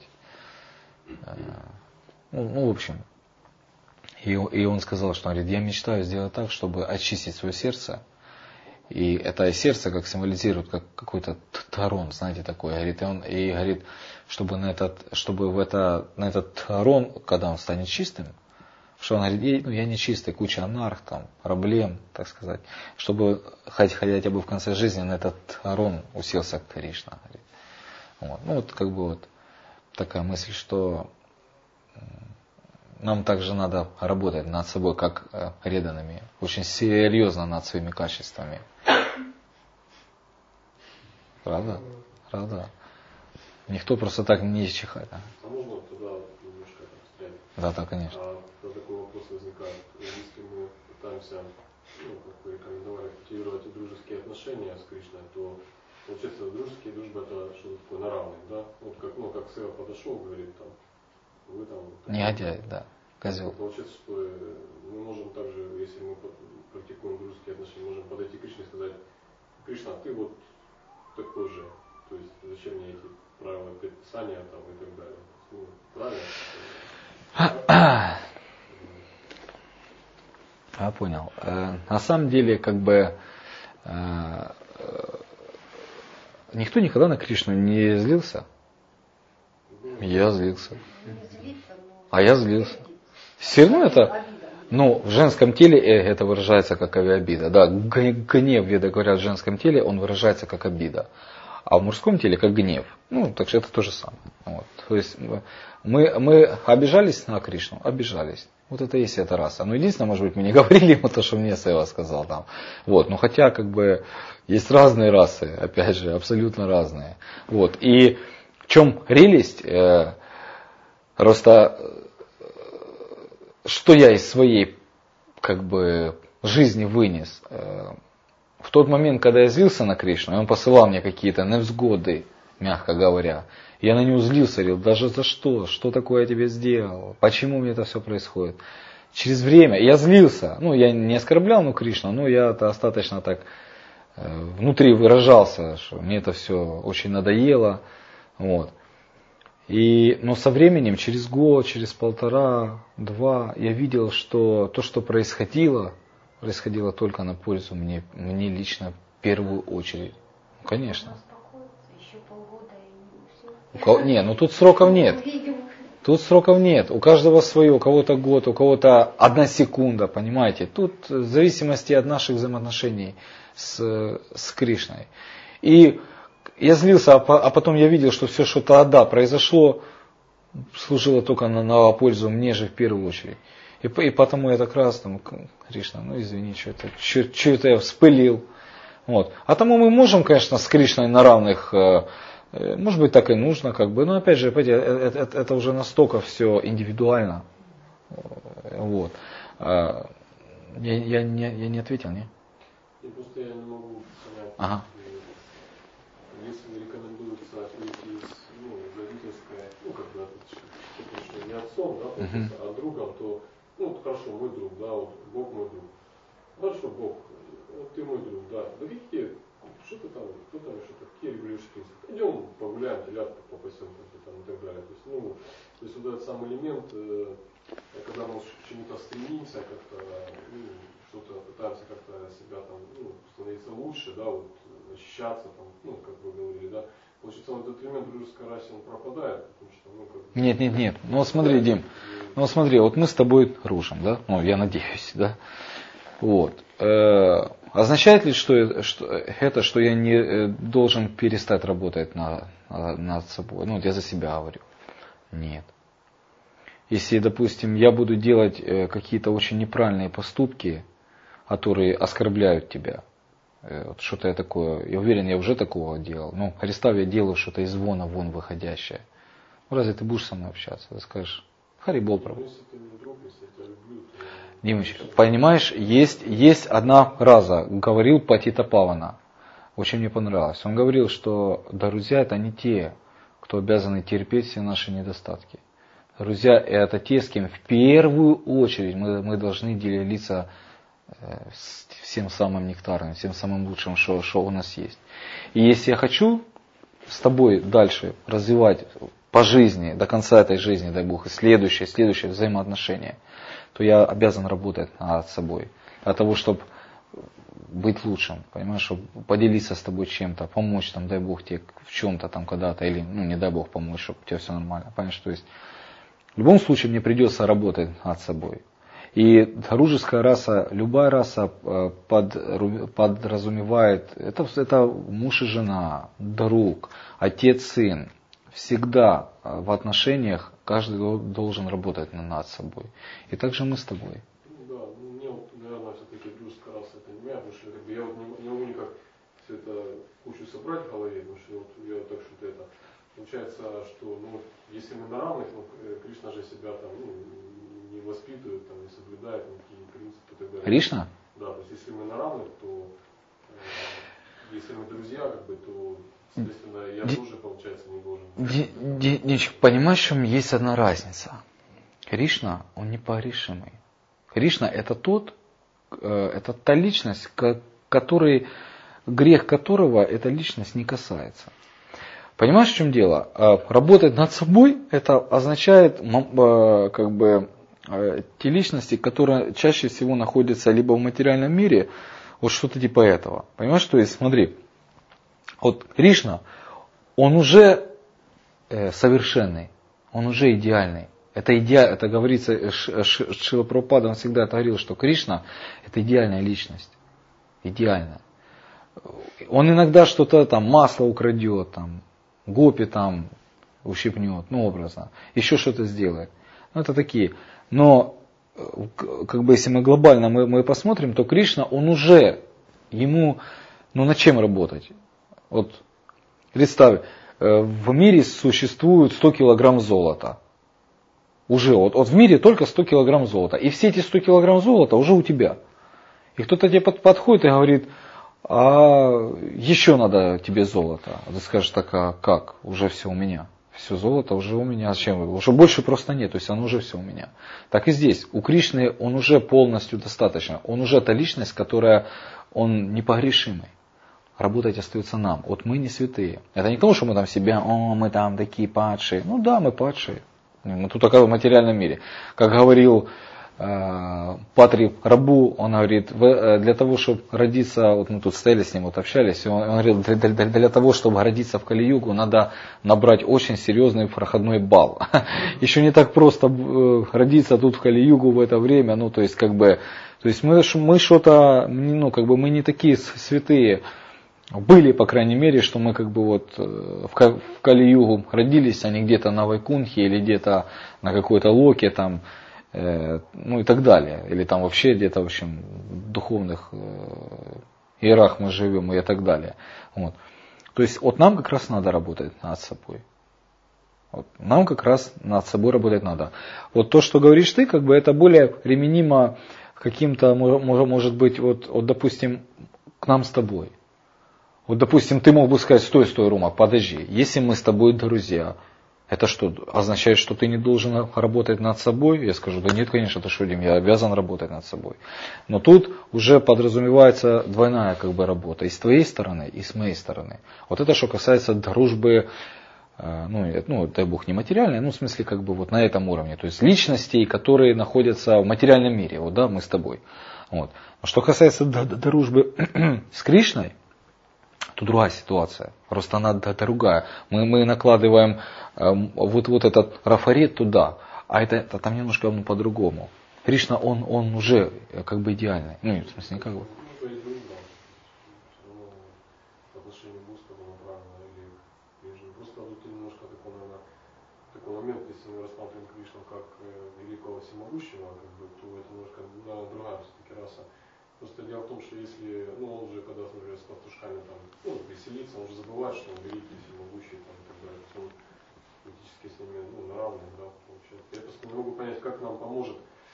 Ну, ну в общем. И, и он сказал, что он говорит, я мечтаю сделать так, чтобы очистить свое сердце. И это сердце как символизирует как какой-то тарон, знаете, такой. Говорит, и он и говорит, чтобы на этот, чтобы в это, на этот тарон, когда он станет чистым, что он говорит, ну, я не чистый, куча анарх, там, проблем, так сказать, чтобы хоть хотя бы в конце жизни на этот тарон уселся Кришна. Вот. Ну вот как бы вот такая мысль, что нам также надо работать над собой, как преданными, очень серьезно над своими качествами. Правда? Правда? Никто просто так не чихает. А можно туда немножко встрять? Да, да, конечно. А когда такой вопрос возникает, если мы пытаемся, ну, как вы рекомендовали, культивировать дружеские отношения с Кришной, то получается, дружеские дружбы это что-то такое на равных, да? Вот как, ну, как Сева подошел, говорит, там, вы там... Негодяй, да, козел. Получается, что мы можем также, если мы практикуем дружеские отношения, можем подойти к Кришне и сказать, Кришна, ты вот такой же, то есть зачем мне эти правила предписания там и так далее. Ну, правильно? Я понял. На самом деле, как бы никто никогда на Кришну не злился. Я злился. А я злился. Все равно это, ну, в женском теле это выражается как обида. Да, гнев, веды говорят, в женском теле он выражается как обида. А в мужском теле как гнев. Ну, так что это то же самое. Вот. То есть мы, мы обижались на Кришну? Обижались. Вот это есть эта раса. Но единственное, может быть, мы не говорили ему то, что мне Сева сказал там. Вот. Но хотя, как бы, есть разные расы, опять же, абсолютно разные. Вот. И в чем прелесть? Э, просто, что я из своей, как бы, жизни вынес? Э, в тот момент, когда я злился на Кришну, и он посылал мне какие-то невзгоды, мягко говоря, я на него злился, говорил, даже за что? Что такое я тебе сделал? Почему мне это все происходит? Через время я злился. Ну, я не оскорблял ну, Кришну, но я достаточно так э, внутри выражался, что мне это все очень надоело. Вот. И, но со временем, через год, через полтора, два, я видел, что то, что происходило, происходило только на пользу мне, мне лично в первую очередь. Конечно. У кого, не, ну тут сроков нет. Тут сроков нет. У каждого свое, у кого-то год, у кого-то одна секунда, понимаете. Тут в зависимости от наших взаимоотношений с, с Кришной. И я злился, а потом я видел, что все, что тогда произошло, служило только на, на пользу мне же в первую очередь. И, и потому я так раз, там, Кришна, ну извини, что это, что, что это я вспылил. Вот. А тому мы можем, конечно, с Кришной на равных, может быть, так и нужно, как бы, но опять же, это, это, это уже настолько все индивидуально. Вот. Я, я, не, я не ответил, не? И просто я не могу понять, ага. Если рекомендуется уйти из ну, родительской, ну, как бы, не отцом, да, uh-huh. а другом, то, ну, хорошо, мой друг, да, вот, Бог мой друг. Хорошо, Бог, вот ты мой друг, да. Да какие, что ты там, кто там еще, какие регулирующие принципы? Идем погуляем, телятку попасем, там, и так далее. То есть, ну, то есть вот этот сам элемент, э, когда мы к чему-то стремимся, как-то, ну, что-то пытаемся как-то себя там, ну, становиться лучше, да, вот, очищаться, там, ну, как вы говорили, да. Получается, вот этот элемент дружеской расе, он пропадает, потому что, ну, как бы... Нет, нет, нет. Ну, вот смотри, Дим, ну, вот смотри, вот мы с тобой дружим, да, ну, я надеюсь, да. Вот. Э, означает ли что, что это, что я не должен перестать работать на, над собой? Ну, вот я за себя говорю. Нет. Если, допустим, я буду делать какие-то очень неправильные поступки, которые оскорбляют тебя, вот что-то я такое, я уверен, я уже такого делал. Ну, представь, я делаю что-то из вона вон выходящее. Ну, разве ты будешь со мной общаться? Ты скажешь, Харибол, правда. Димыч, понимаешь, есть, есть одна фраза, говорил Патита Павана, очень мне понравилось. Он говорил, что друзья это не те, кто обязаны терпеть все наши недостатки. Друзья это те, с кем в первую очередь мы, мы должны делиться всем самым нектарным, всем самым лучшим, что, что у нас есть. И если я хочу с тобой дальше развивать по жизни, до конца этой жизни, дай Бог, и следующее, следующее взаимоотношение, то я обязан работать над собой. Для того, чтобы быть лучшим, понимаешь, чтобы поделиться с тобой чем-то, помочь, там, дай Бог, тебе в чем-то там когда-то, или, ну, не дай Бог, помочь, чтобы у тебя все нормально. Понимаешь, то есть, в любом случае мне придется работать над собой. И дружеская раса, любая раса под, подразумевает, это, это муж и жена, друг, отец, сын. Всегда в отношениях каждый должен работать над собой. И также мы с тобой. Да, мне вот, наверное, все-таки дружеская раса это не моя, потому что как бы, я вот не, не могу никак все это кучу собрать в голове, потому что вот я вот так что-то это. Получается, что ну, если мы на равных, ну, Кришна же себя там ну, не воспитывает, там, не соблюдает никакие принципы и так далее. Кришна? Да, то есть если мы на равных, то э, если мы друзья, как бы, то соответственно я Д... тоже, получается, не должен. Дичь, понимаешь, в чем есть одна разница? Кришна, он непогрешимый. Кришна это тот, э, это та личность, который, грех которого эта личность не касается. Понимаешь, в чем дело? Работать над собой, это означает как бы те личности, которые чаще всего находятся либо в материальном мире, вот что-то типа этого. Понимаешь, то есть, смотри, вот Кришна, он уже совершенный, он уже идеальный. Это, идеаль, это говорится, Шрила Прабхупада, он всегда это говорил, что Кришна это идеальная личность. Идеальная. Он иногда что-то там, масло украдет, там, гопи там ущипнет, ну образно, еще что-то сделает. Ну это такие. Но как бы если мы глобально мы, мы посмотрим, то Кришна, он уже, ему, ну над чем работать? Вот представь, в мире существует сто килограмм золота. Уже, вот, вот в мире только сто килограмм золота. И все эти сто килограмм золота уже у тебя. И кто-то тебе под, подходит и говорит, а еще надо тебе золото. А ты скажешь, так а как? Уже все у меня. Все золото уже у меня. Зачем? Уже больше просто нет. То есть оно уже все у меня. Так и здесь. У Кришны он уже полностью достаточно. Он уже та личность, которая он непогрешимый. Работать остается нам. Вот мы не святые. Это не то, что мы там себя, о, мы там такие падшие. Ну да, мы падшие. Мы тут только в материальном мире. Как говорил Патри Рабу, он говорит, для того, чтобы родиться, вот мы тут стояли с ним, вот общались, он, он говорил, для, для, для того, чтобы родиться в Кали-югу, надо набрать очень серьезный проходной балл. Еще не так просто родиться тут в Кали-югу в это время, ну то есть как бы, то есть мы, мы что-то, ну как бы мы не такие святые. Были, по крайней мере, что мы как бы вот в Кали-югу родились, а не где-то на Вайкунхе или где-то на какой-то локе там, ну и так далее. Или там вообще где-то, в общем, в духовных иерах мы живем и так далее. Вот. То есть вот нам как раз надо работать над собой. Вот. Нам как раз над собой работать надо. Вот то, что говоришь ты, как бы это более применимо каким-то, может быть, вот, вот допустим, к нам с тобой. Вот допустим, ты мог бы сказать, стой, стой, Рома, подожди, если мы с тобой друзья, это что, означает, что ты не должен работать над собой? Я скажу, да нет, конечно, ты что, Дим, я обязан работать над собой. Но тут уже подразумевается двойная как бы работа и с твоей стороны, и с моей стороны. Вот это что касается дружбы, ну, ну дай Бог, не материальной, ну в смысле как бы вот на этом уровне. То есть личностей, которые находятся в материальном мире, вот да, мы с тобой. Вот. А что касается дружбы с Кришной, то другая ситуация. Просто она другая. Мы, мы накладываем э, вот, вот этот рафарет туда, а это, это там немножко ну, по-другому. Кришна, он, он уже как бы идеальный. Ну, в смысле, не как бы. Такой момент, если мы рассматриваем Кришну как великого всемогущего, как бы, то это немножко другая все-таки раса. Просто дело в том, что если, ну он уже когда, например, с пастушками там, ну, веселится, он уже забывает, что он великий, всемогущий, там, и так далее. Он практически с ними, ну, на равных, да, получается. Я просто не могу понять, как нам поможет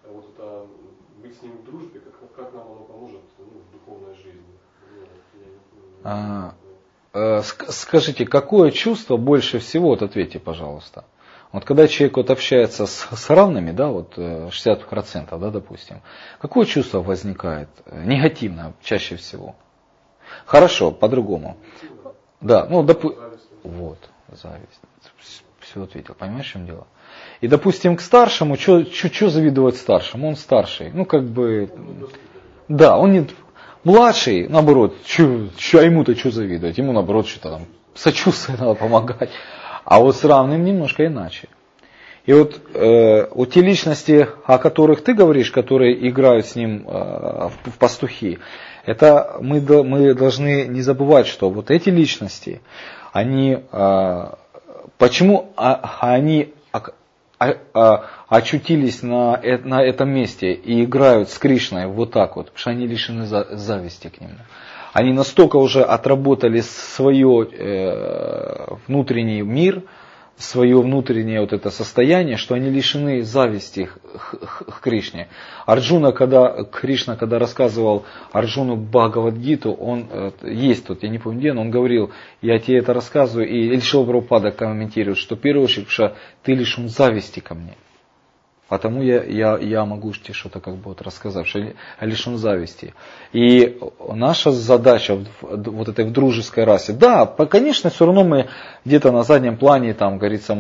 вот это быть с ним в дружбе, как, как нам оно поможет ну, в духовной жизни? Ну, я, я, а, э, скажите, какое чувство больше всего, вот ответьте, пожалуйста. Вот когда человек вот общается с, с равными, да, вот шестьдесят процентов, да, допустим, какое чувство возникает? Негативное чаще всего. Хорошо, по-другому. Да, ну, допустим, вот, зависть. Все ответил, понимаешь, в чем дело? И, допустим, к старшему, что завидовать старшему? Он старший, ну, как бы, да, он не, младший, наоборот, чё, чё, а ему-то что завидовать? Ему, наоборот, что-то там, сочувствие надо помогать. А вот с равным немножко иначе. И вот, э, вот те личности, о которых ты говоришь, которые играют с ним э, в, в пастухи, это мы, мы должны не забывать, что вот эти личности, они, э, почему а, они а, а, очутились на, на этом месте и играют с Кришной вот так вот, потому что они лишены зависти к нему. Они настолько уже отработали свой э, внутренний мир, свое внутреннее вот это состояние, что они лишены зависти к, к, к Кришне. Арджуна, когда, Кришна, когда рассказывал Арджуну Бхагавад-гиту, он, э, есть тут, я не помню где, но он говорил, я тебе это рассказываю, и Шрила Прабхупада комментирует, что в первую очередь, потому что ты лишен зависти ко мне. Потому я, я, я могу тебе что-то как бы вот рассказать, что я лишен зависти. И наша задача вот этой в дружеской расе, да, конечно, все равно мы где-то на заднем плане, там, говорится,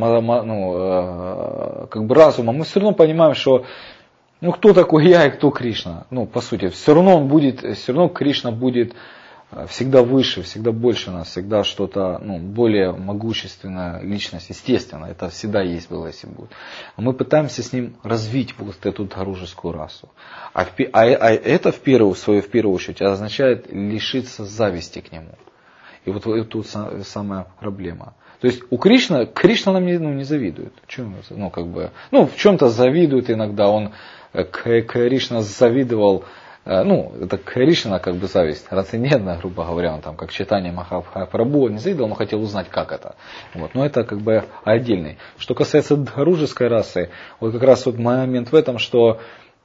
ну, как бы разума, мы все равно понимаем, что ну, кто такой я и кто Кришна. Ну, по сути, все равно он будет, все равно Кришна будет всегда выше, всегда больше нас, всегда что-то, ну, более могущественная личность, естественно, это всегда есть было, если будет. Мы пытаемся с ним развить вот эту дружескую расу. А, а, а это в первую, свою, в первую очередь означает лишиться зависти к нему. И вот тут самая проблема. То есть у Кришны, Кришна нам не, ну, не завидует. Ну, как бы, ну, в чем-то завидует иногда. Он, Кришна завидовал. Ну, это Кришна как бы зависть, трансцендентная, грубо говоря, он там как читание Махапрабху не завидовал, но хотел узнать, как это. Вот. Но это как бы отдельный. Что касается дружеской расы, вот как раз вот момент в этом, что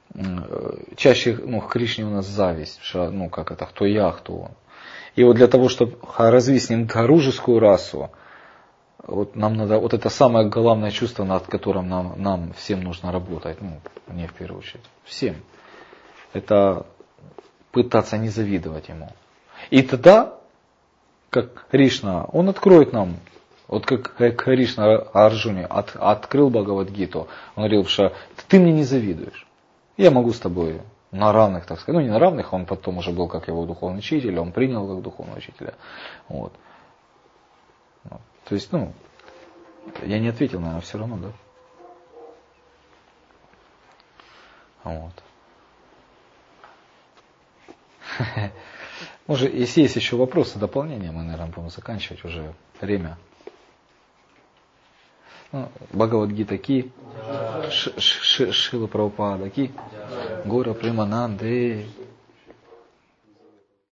чаще ну, к Кришне у нас зависть, что, ну как это, кто я, кто он. И вот для того, чтобы развить с ним дружескую расу, вот нам надо, вот это самое главное чувство, над которым нам, нам всем нужно работать, ну, не в первую очередь, всем. Это пытаться не завидовать ему. И тогда, как Кришна, он откроет нам, вот как Кришна Арджуне от, открыл Бхагавад-гиту, он говорил, что ты мне не завидуешь. Я могу с тобой на равных, так сказать, ну не на равных, он потом уже был как его духовный учитель, он принял как духовного учителя. Вот. То есть, ну, я не ответил, наверное, все равно, да? Вот. Может, если есть еще вопросы, дополнения, мы, наверное, будем заканчивать уже время. Ну, Бхагавад-гита ки, Шрила Прабхупада ки, Гора Премананде.